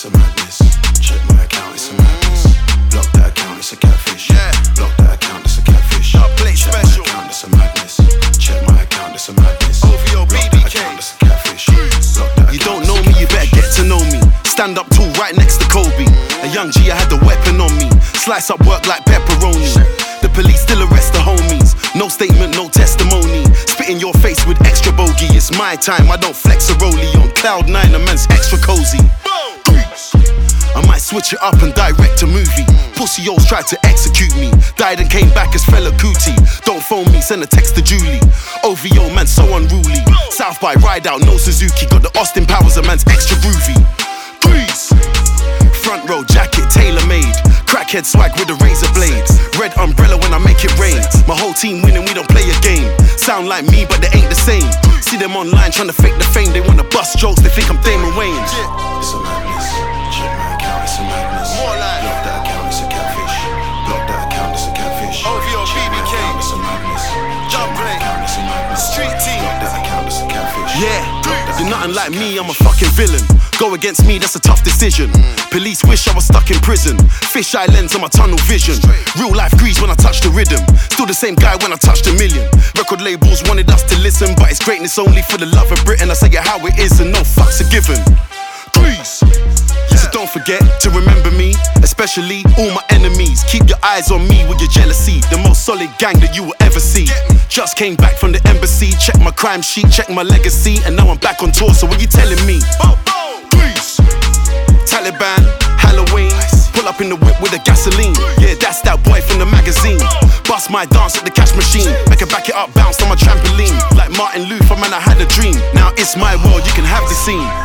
it's a madness. Check my account, it's a madness. Block that account, it's a catfish. Block that account, it's a catfish. Check my account, it's a madness. Check my account, it's a madness. OVO BBK. It's a catfish. You don't know me, you better get to know me. Stand up tall right next to Kobe. A young G, I had the weapon on me. Slice up work like pepperoni. The police still arrest the homies. No statement, no testimony. Spit in your face with extra bogey. It's my time, I don't flex a rollie. On cloud 9, a man's extra cozy. I might switch it up and direct a movie. Pussy-os tried to execute me. Died and came back as Fela Kuti. Don't phone me, send a text to Julie. OVO, man, so unruly. South by ride out, no Suzuki. Got the Austin Powers, a man's extra groovy. Grease. Front row jacket, tailor-made. Crackhead swag with the razor blades. Red umbrella when I make it rain. My whole team winning, we don't play a game. Sound like me, but they ain't the same. See them online trying to fake the fame. They wanna bust jokes, they think I'm Damon Wayans. It's a madness. Check my account, it's a madness. Block that account, it's a catfish. Block that account, it's a catfish. OVO BBK. It's a madness. Check my account, it's a madness. Street team. Block that account, it's a catfish. Yeah, you're nothing like me, I'm a fucking villain. Go against me, that's a tough decision. Police wish I was stuck in prison. Fisheye lens on my tunnel vision. Real life grease when I touch the rhythm. Still the same guy when I touched a million. Record labels wanted us to listen, but it's greatness only for the love of Britain. I say it how it is and no fucks are given. Grease. So don't forget to remember me, especially all my enemies. Keep your eyes on me with your jealousy. The most solid gang that you will ever see. Just came back from the embassy. Check my crime sheet, check my legacy. And now I'm back on tour, so what you telling me? Grease. Taliban, Halloween. Pull up in the whip with the gasoline. Yeah, that's that boy from the magazine. Bust my dance at the cash machine. Make her back it up, bounce on my trampoline. Like Martin Luther, man, I had a dream. Now it's my world, you can have the scene.